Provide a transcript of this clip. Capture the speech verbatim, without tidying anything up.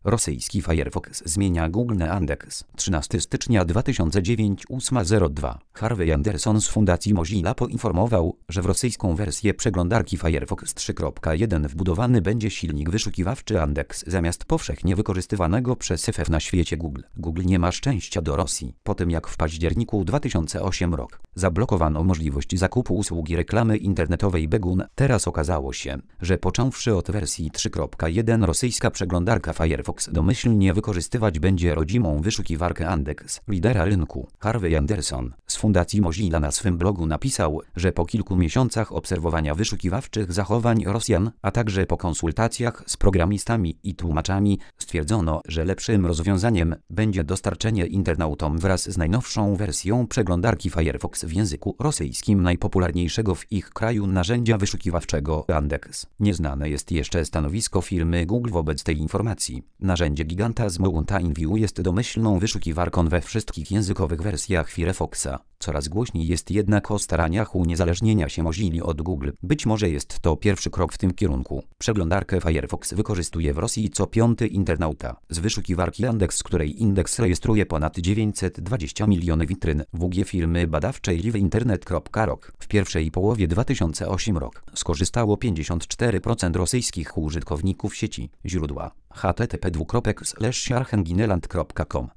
Rosyjski Firefox zmienia Google na Yandex. trzynastego stycznia dwa tysiące dziewiątego ósma zero dwa. Harvey Anderson z Fundacji Mozilla poinformował, że w rosyjską wersję przeglądarki Firefox trzy kropka jeden wbudowany będzie silnik wyszukiwawczy Yandex zamiast powszechnie wykorzystywanego przez F F na świecie Google. Google nie ma szczęścia do Rosji. Po tym jak w październiku dwa tysiące ósmego roku zablokowano możliwość zakupu usługi reklamy internetowej Begun, teraz okazało się, że począwszy od wersji trzy kropka jeden rosyjska przeglądarka Firefox domyślnie wykorzystywać będzie rodzimą wyszukiwarkę Yandex, lidera rynku. Harvey Anderson z Fundacji Mozilla na swym blogu napisał, że po kilku miesiącach obserwowania wyszukiwawczych zachowań Rosjan, a także po konsultacjach z programistami i tłumaczami, stwierdzono, że lepszym rozwiązaniem będzie dostarczenie internautom wraz z najnowszą wersją przeglądarki Firefox w języku rosyjskim najpopularniejszego w ich kraju narzędzia wyszukiwawczego Yandex. Nieznane jest jeszcze stanowisko firmy Google wobec tej informacji. Narzędzie giganta z Mountain View jest domyślną wyszukiwarką we wszystkich językowych wersjach Firefoxa. Coraz głośniej jest jednak o staraniach uniezależnienia się Mozilli od Google. Być może jest to pierwszy krok w tym kierunku. Przeglądarkę Firefox wykorzystuje w Rosji co piąty internauta. Z wyszukiwarki Yandex, której indeks rejestruje ponad dziewięćset dwadzieścia milionów witryn, W G firmy badawczej live internet kropka org w pierwszej połowie dwa tysiące ósmego roku skorzystało pięćdziesiąt cztery procent rosyjskich użytkowników sieci. Źródła: h t t p dwukropek slash archengineland kropka com